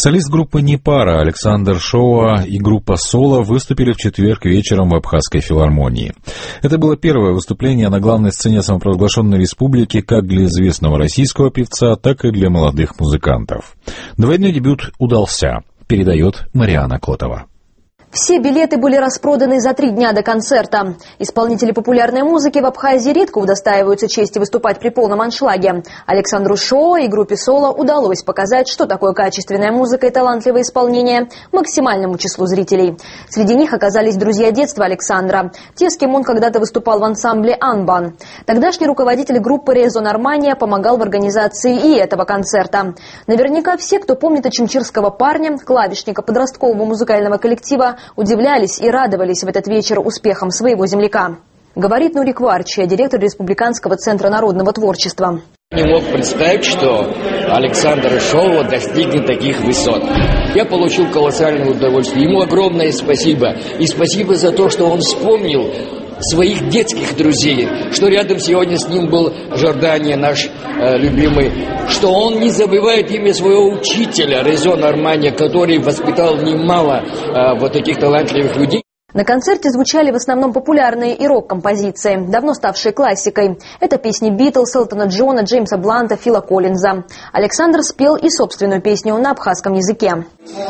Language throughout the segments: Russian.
Солист группы «Непара» Александр Шоа и группа «Соло» выступили в четверг вечером в Абхазской филармонии. Это было первое выступление на главной сцене самопровозглашенной республики как для известного российского певца, так и для молодых музыкантов. Двойной дебют удался, передает Мариана Котова. Все билеты были распроданы за 3 дня до концерта. Исполнители популярной музыки в Абхазии редко удостаиваются чести выступать при полном аншлаге. Александру Шоа и группе «Соло» удалось показать, что такое качественная музыка и талантливое исполнение максимальному числу зрителей. Среди них оказались друзья детства Александра, те, с кем он когда-то выступал в ансамбле «Анбан». Тогдашний руководитель группы «Резон Армания» помогал в организации и этого концерта. Наверняка все, кто помнит очимчирского парня, клавишника подросткового музыкального коллектива, удивлялись и радовались в этот вечер успехам своего земляка. Говорит Нурик Варчия, директор Республиканского центра народного творчества. Не мог представить, что Александр Шоа достигнет таких высот. Я получил колоссальное удовольствие. Ему огромное спасибо. И спасибо за то, что он вспомнил своих детских друзей, что рядом сегодня с ним был Жордания, наш любимый, что он не забывает имя своего учителя Резон Армания, который воспитал немало вот таких талантливых людей. На концерте звучали в основном популярные и рок-композиции, давно ставшие классикой. Это песни Битлз, Элтона Джона, Джеймса Бланта, Фила Коллинза. Александр спел и собственную песню на абхазском языке.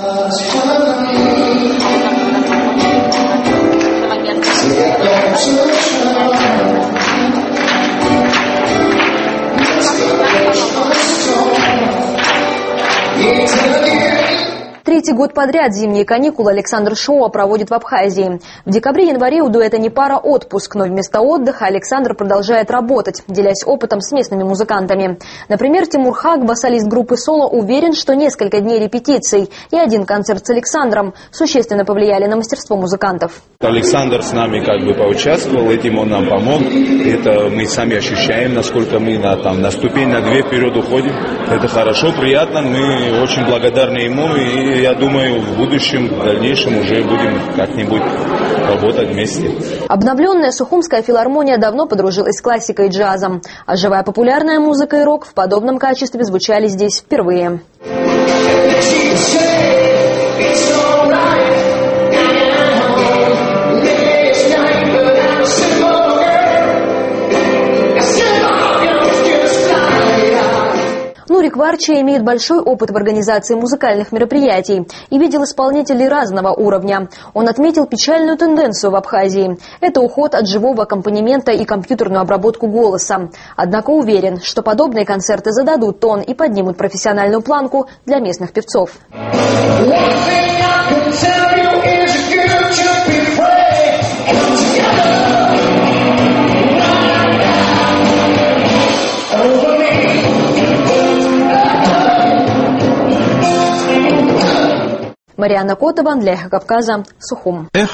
Третий год подряд зимние каникулы Александр Шоа проводит в Абхазии. В декабре-январе у дуэта «Непара» отпуск, но вместо отдыха Александр продолжает работать, делясь опытом с местными музыкантами. Например, Тимур Хак, басолист группы «Соло», уверен, что несколько дней репетиций и один концерт с Александром существенно повлияли на мастерство музыкантов. Александр с нами поучаствовал, этим он нам помог. Это мы сами ощущаем, насколько мы на ступень, на 2 вперед уходим. Это хорошо, приятно, мы очень благодарны ему, и я думаю, в будущем, в дальнейшем уже будем как-нибудь работать вместе. Обновленная Сухумская филармония давно подружилась с классикой и джазом, а живая популярная музыка и рок в подобном качестве звучали здесь впервые. Нурик Варчия имеет большой опыт в организации музыкальных мероприятий и видел исполнителей разного уровня. Он отметил печальную тенденцию в Абхазии. Это уход от живого аккомпанемента и компьютерную обработку голоса. Однако уверен, что подобные концерты зададут тон и поднимут профессиональную планку для местных певцов. Мариана Котова для «Эхо Кавказа», Сухум.